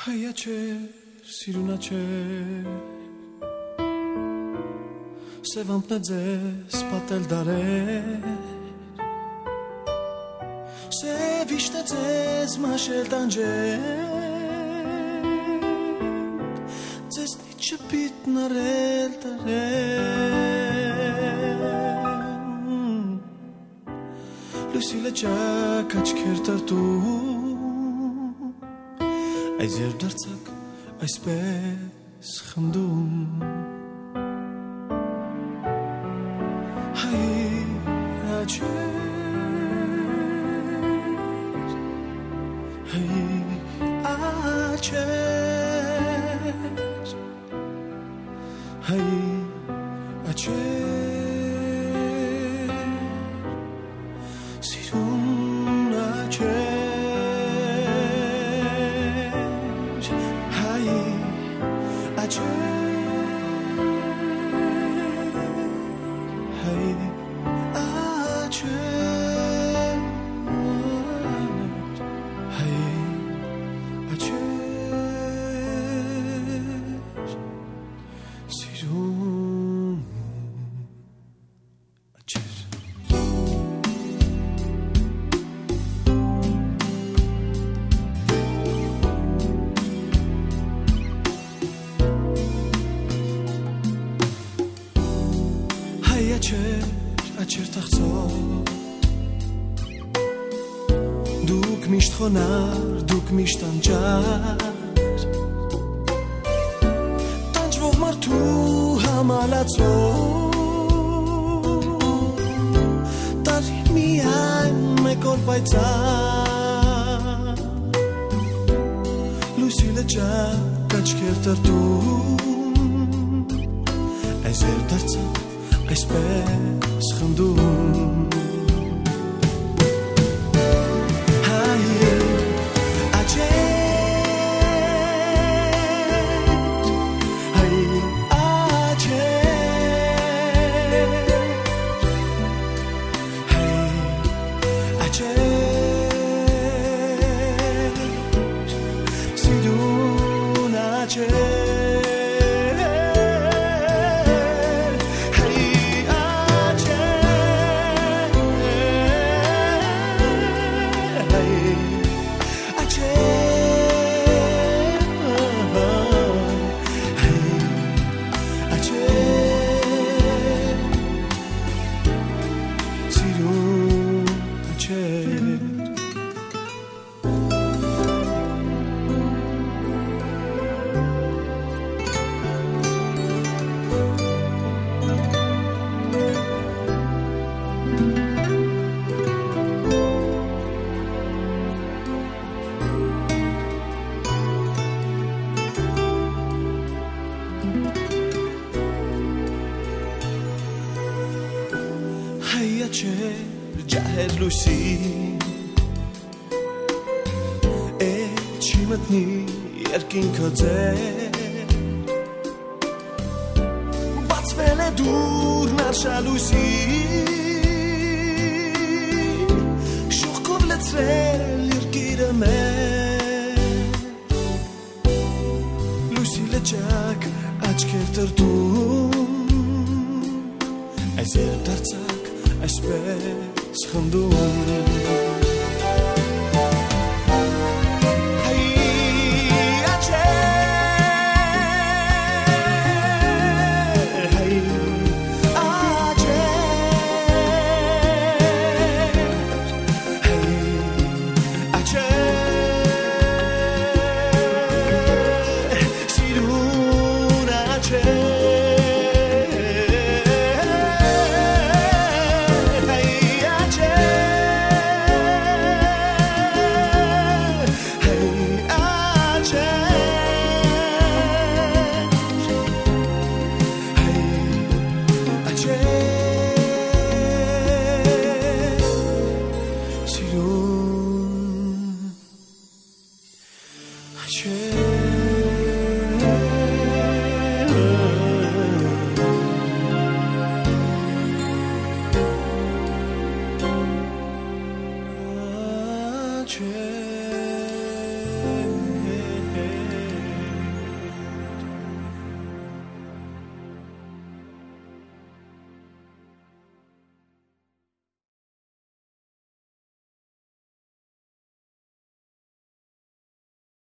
Հայա չէ, սիրունա չէ Սևամպն է ձեզ պատել դարեր Սև իշտ է ձեզ մաշել տանջել Ձեզնի չպիտ նարել տարել Լուսիլը ճակ աչքեր տրտում Այս երբ դարձակ այսպես խնդում Հայա չէ Աչեր թախծով Դուք միշտ խոնար, դուք միշտ անջար Տանջվող մարդու համալացով Տարի միայն մեկ օր պայծար Լուսիլը ճակ աչքեր տրտում Այս երբ դարձակ այսպես խնդում Հայա չէ ջահել լույսին չի մտնի երկինքը ձեր բացվել է դուրն արշալույսի շուխկով լցրել երկիրը մեր լույսի լճակ աչքեր տրտում այս երբ դարձակ այսպես խնդում True.